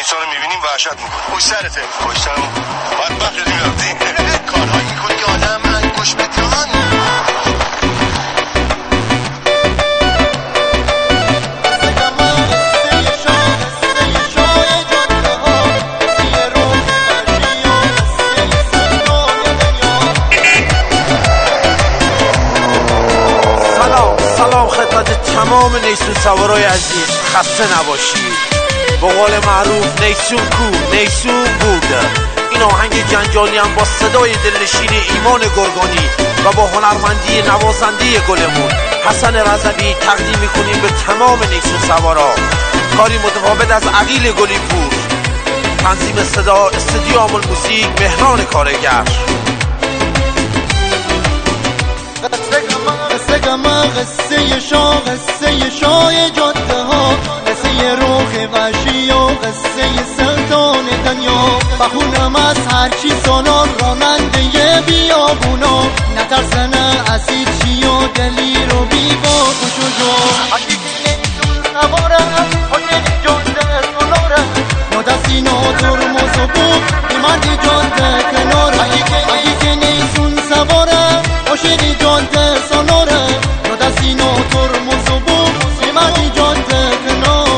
نیسان رو میبینیم وحشت میکنیم. پشت سرته. پشتم بدبخت شدیم رفتیم. کارهایی میکنی که آدم انگوش بتران. سلام خدمت تمام نیسون سوارای عزیز، خسته نباشید. به قول معروف نیسون کو نیسون بوده. این آهنگ جنجالی هم با صدای دلنشین ایمان گرگانی و با هنرمندی نوازنده گلمون حسن رضوی تقدیم میکنیم به تمام نیسون سوارا. کاری متفاوت از عقیل گلی پور. تنظیم صدا استودیو آمل موسیق مهران کارگر. قصه شاه جاده ها، قصه روح وحشی و قصه سلطان دنیا. بخونم از هرچی سالار راننده بیابونا، نترسنه اسید چی و دلیر و بیبار و شجاع. اگه نیستون سواره حسین جاده سالاره، نادستینا ترمز و بود ایماندی جاده کناره. اگه نیستون سواره حسین جاده سالاره، نادستینا ترمز و بود ایماندی جاده کناره.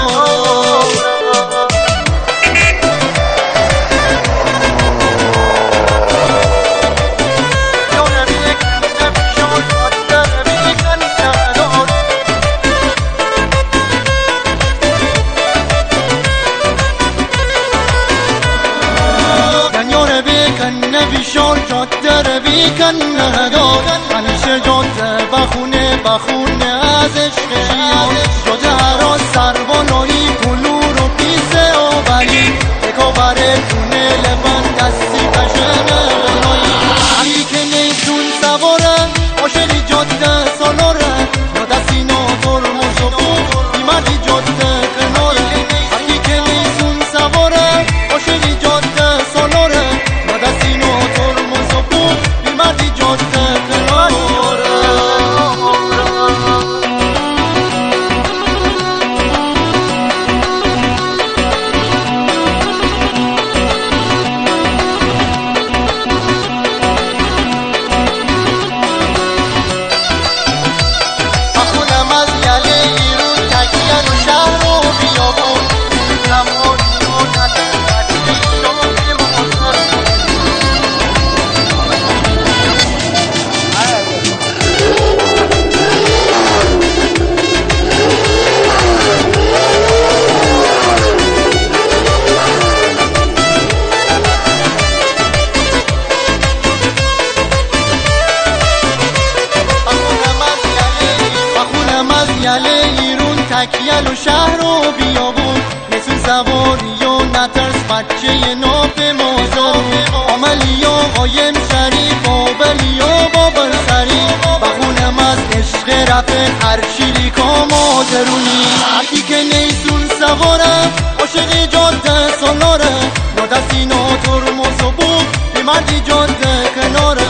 نبیشان جاده رو بیکن ندار، همیشه جاده بخونه از عشق شیان. جاده هر سربانایی بلور و پیسه و بلی، تکاوره تونه لبن دستی پشنه بنایی. علی که نیسون سواره عاشقی جاده سالاره، نادستینا ترمز و بود ایمردی جاده کناره. علی که نیسون سواره عاشقی جاده سالاره، نادستینا ترمز و بود ایمردی جاده کناره. تکیل و شهر و بیابون، نیسون سواری و نترس بچه ناف مازارون. عملی و قایم شریف و بلی و بابر سری، بخونم از عشق رفت هر شیری کامادرونی. هرکی که نیسون سواره عاشق جاده سالاره، نادستینا ترمز و بود بیمردی جاده کناره.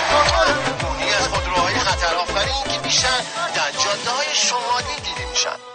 در جاده‌های شمالی دیده میشن.